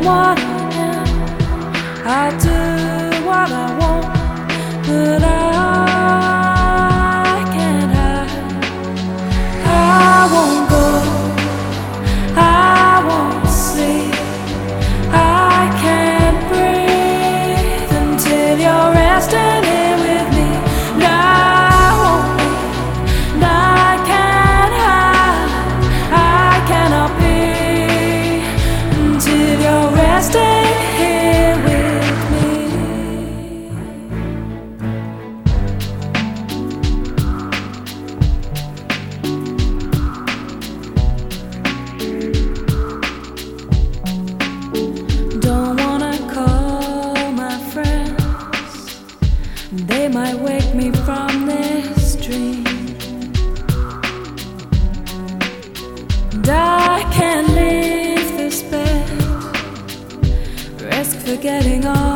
what I am. I'll do what I want, but I can't hide. I won't go, I won't sleep. I can't breathe until you're resting here with me. And I won't leave, and I can't hide. I cannot be until you're resting here with me. Don't wanna call my friends, they might wake me from this dream. And I can't leave this bed, risk forgetting all